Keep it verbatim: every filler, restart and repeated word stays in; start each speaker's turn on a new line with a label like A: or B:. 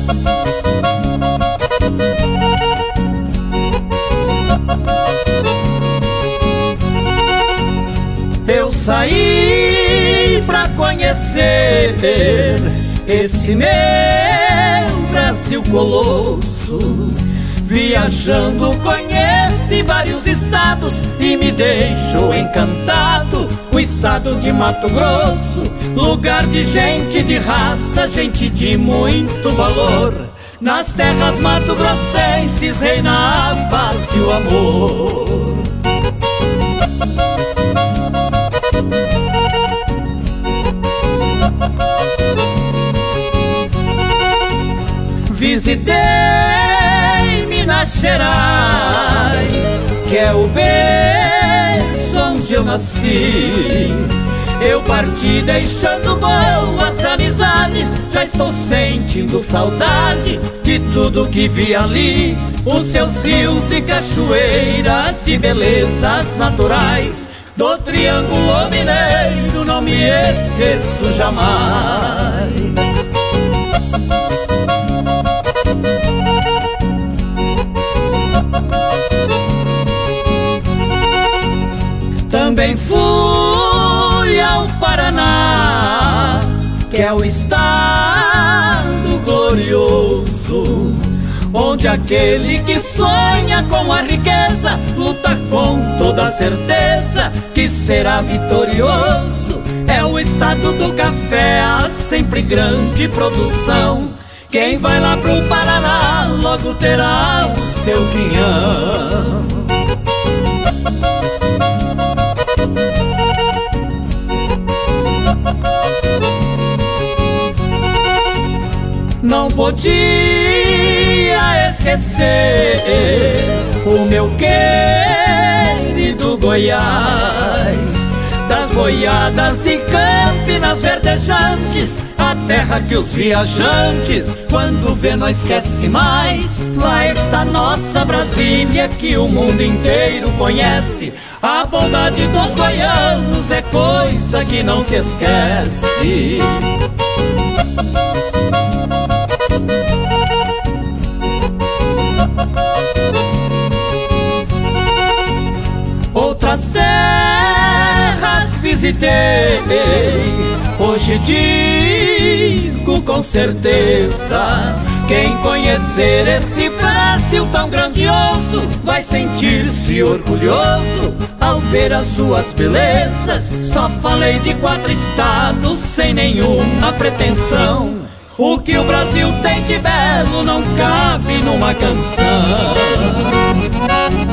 A: Eu saí pra conhecer esse meu Brasil colosso. Viajando conheci vários estados e me deixou encantado o estado de Mato Grosso, lugar de gente de raça, gente de muito valor. Nas terras mato-grossenses reina a paz e o amor. Visitei Minas Gerais, que é o berço onde eu nasci. Eu parti deixando boas amizades, já estou sentindo saudade de tudo que vi ali. Os seus rios e cachoeiras e belezas naturais do Triângulo Mineiro não me esqueço jamais. Também fui ao Paraná, que é o estado glorioso, onde aquele que sonha com a riqueza luta com toda certeza que será vitorioso. É o estado do café, há sempre grande produção. Quem vai lá pro Paraná logo terá o seu quinhão. Não podia esquecer o meu querido Goiás, das boiadas e campinas verdejantes, a terra que os viajantes quando vê não esquece mais. Lá está nossa Brasília que o mundo inteiro conhece. A bondade dos goianos é coisa que não se esquece. Outras terras visitei, hoje digo com certeza: quem conhecer esse Brasil tão grandioso vai sentir-se orgulhoso ao ver as suas belezas. Só falei de quatro estados sem nenhuma pretensão. O que o Brasil tem de belo não cabe numa canção.